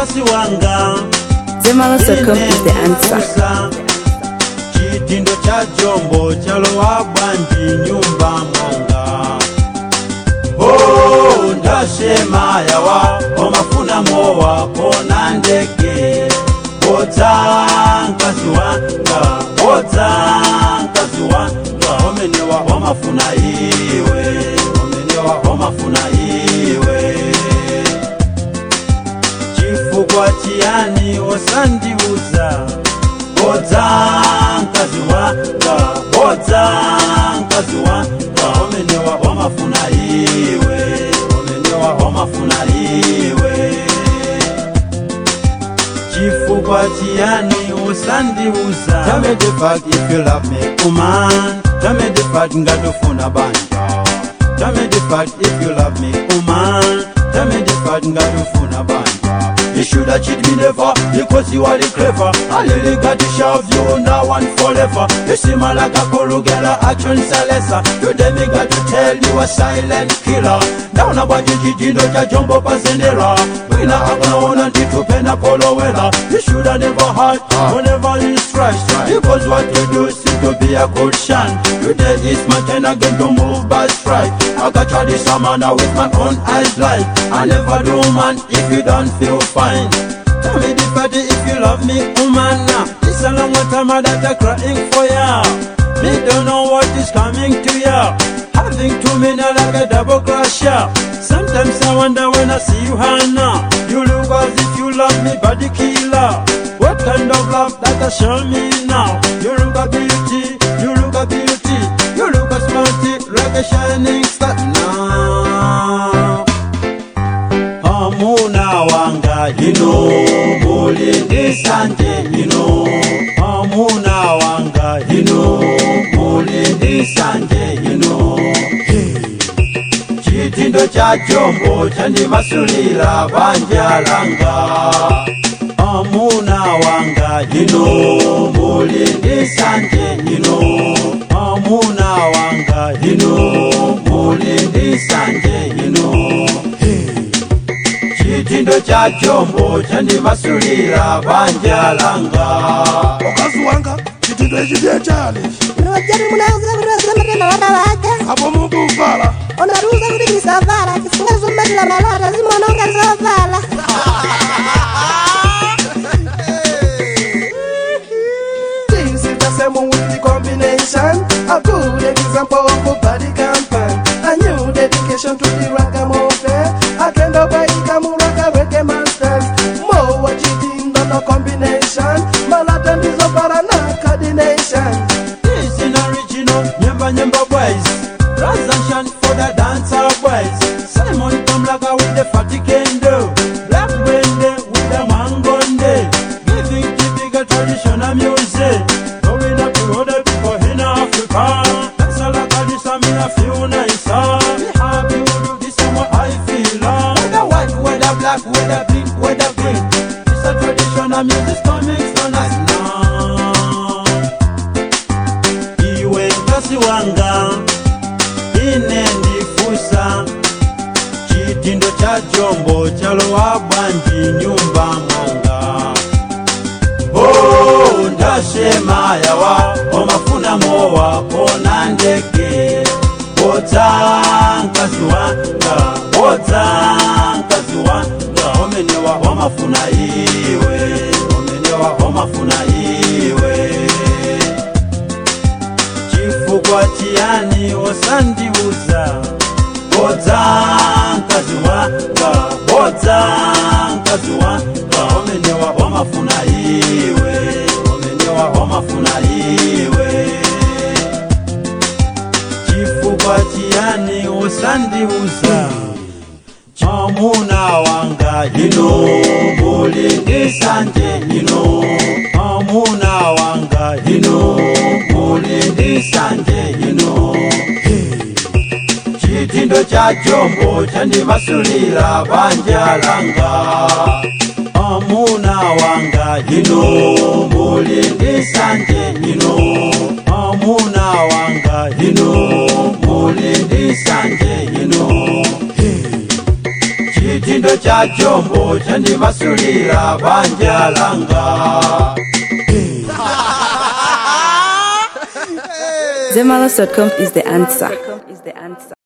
nkasi wanga Zemala.com is the answer. Chitindo cha jombo chalowa bwanji nyumba mwanga. Oh, ndashema yawa omafuna mowa kona ndege. Oza nkasi wanga, oza nkasi wanga. Omenewa omafuna iwe, omenewa omafuna iwe. Chifukwa chiyani osandiuza. Oza nkasi wanga, oza nkasi wanga. Omenewa omafuna iwe, omenewa omafuna iwe. Chifukwa chiyani osandiuza. Tell me the fact if you love me, woman. Tell me the fact ngatofuna banja. Tell me the fact if you love me, woman. Tell me the fact ngatofuna banja. You should have cheated me never, because you are the clever. I really got to shove you now and forever. You seem like a corrugella, action salesa. Today me got to tell you a silent killer. Down about you, Gino, Jumbo Pazendera. We now are gonna own to Pena Colowella. You should have never had, whenever you stress. Because what you do seems to be a good shine. Today is my turn again to move by strike. I got try this summer now with my own eyes light. I never do man if you don't feel fine. Tell me the party if you love me, woman. It's a long time that I'm crying for ya. Me don't know what is coming to ya. Having 2 minutes like a double crusher. Sometimes I wonder when I see you, Hannah. You look as if you love me, body killer. What kind of love that I show me now? You look a beauty, you look a beauty. You look a smarty, like a shining star now. Amuna wanga, you know, Mulindi Sante, you know. Amuna wanga, you know, Mulindi Sante, you know. Chitindo cha jombo chandi masulira banjalanga. Amuna wanga, you know, Mulindi Sante, you know. Amuna wanga, you know, Mulindi Sante, you know. Chitindo cha jombo chandi masulira banjalanga. Okazi wanga, chitindo echibye chale. Wajari munauza kuruza matena wadawaka. Hapo mungu uvala. Onaruza kudiki savala. Kifunga zumbati la malata zima ononga savala. This is the same with the combination. A good example of a body campaign. A new dedication to the ragamuffin. I can't obey Kamuraka reggae masters. More cheating than a combination. Malatan is over an coordination. This is original Nyamba boys. Rise and shine for the dancer boys. Simon Tomlaga with the fatikendo. Black Wende with the mangonde. Giving typical traditional music. Going up to other people in Africa. That's all I got this, I mean I feel nicer. Be happy with you, this is what I feel. Whether white, whether black, whether pink, whether green. It's a traditional music coming from us now. Iwe nkasi wanga, inendi fusa. Chitindo cha jombo chalowa bwanji nyumba mwanga. Oh, ndashema yawa omafuna mowa kona ndege. Oza nkasi wanga, oza nkasi wanga. Omenewa omafuna iwe, omenewa omafuna iwe. Chifukwa chiyani osandiuza. Oza nkasi wanga, oza nkasi wanga. Omenewa omafuna iwe, omenewa omafuna iwe. Chifukwa chiyani osandiuza. Amuna wanga, you know, Mulindi Sante, you know. Amuna wanga, you know, Mulindi Sante, you know. Chitindo cha jombo chandi masulira banjalanga. Amuna wanga, you know, Mulindi Sante, you know. Amuna wanga, you know, Mulindi Sante, you know. chidindo cha chombo chandimasulira banja langa. Zemalas.com is the answer.